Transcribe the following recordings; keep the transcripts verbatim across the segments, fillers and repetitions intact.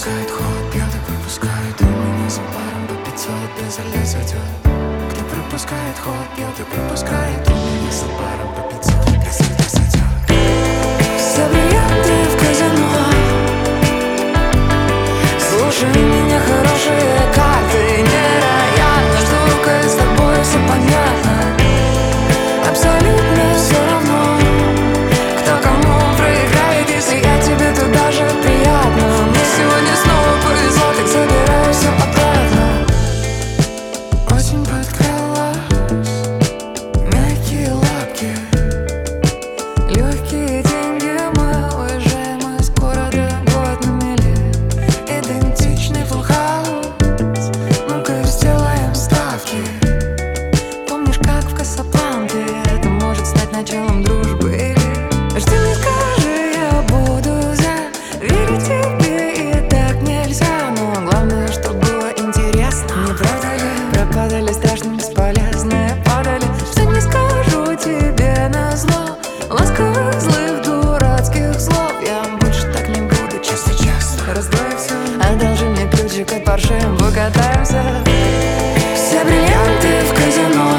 пропускает ход, пьет и пропускает имени за паром по пятьсот, без лес идет. Кто пропускает ход, пьет и пропускает имени за паром по пятьсот, без лес идет. Все бриллианты в казино. Слушай меня, хорошие карты. Невероятно, что рукой с тобой все понятно. Абсолютно все равно, кто кому проиграет, если я тебе туда же приятно. Мне сегодня снова повезло, так забираю все обратно. Осень подкралась, мягкие лапки, Легкие деньги, мы уезжаем из города, год на мели. идентичный full house. Ну-ка сделаем ставки. Помнишь, как в Касабланке? Это может стать началом дружбы. Жди, не скажи, я буду за. Верить тебе и так нельзя. Но главное, что было интересно. Не правда ли? Пропадали страшно бесполезные, падали. Что не скажу тебе назло ласковых, злых, дурацких слов. Я больше так не буду, часто-часто. Раздвоив все, одолжи мне ключик от Порше, покатаемся. Все бриллианты в казино.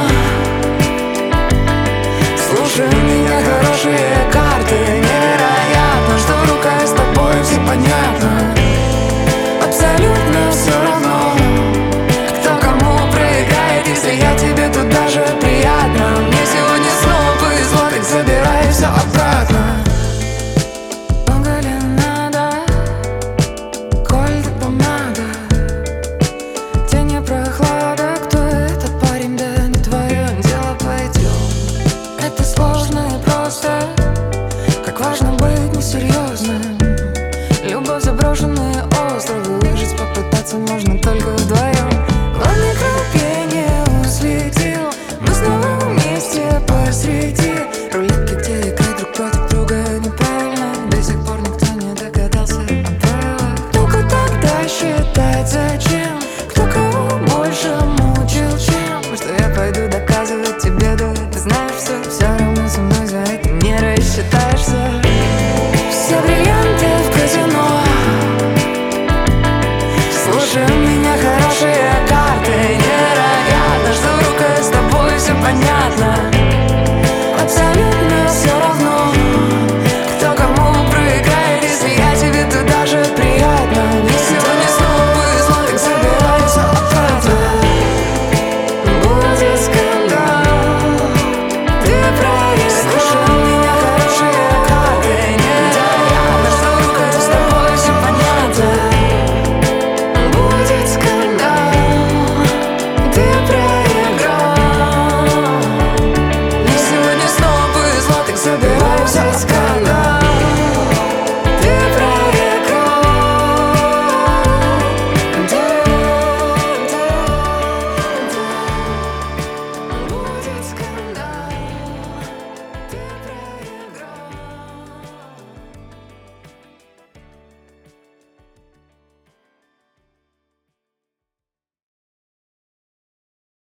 Слушай меня, хорошие карты. Невероятно, что рука с тобой все понятно. Абсолютно все равно, кто кому проиграет, если я тебе туда же приятно. Мне сегодня снова повезло, так забирай все обратно. Много ли надо, коль ты помада? Тень и прохлада, кто этот парень, да не твое дело, пойдем. Это сложно и просто, как важно быть несерьезным. Любовь, заброшенные островы, выжить попытаться можно только вдвоем. Главный круг я не уследил, мы снова вместе посреди рулетки, где играть друг против друга неправильно. До сих пор никто не догадался о правилах. Ну-ка тогда считать зачем, кто кого больше мучил, чем. Что я пойду доказывать тебе, да ты знаешь все. Все равно со мной за это не рассчитаешься. Все бриллианты в казино. Слушай меня, хорошие карты. Невероятно, что рукой с тобой все понятно.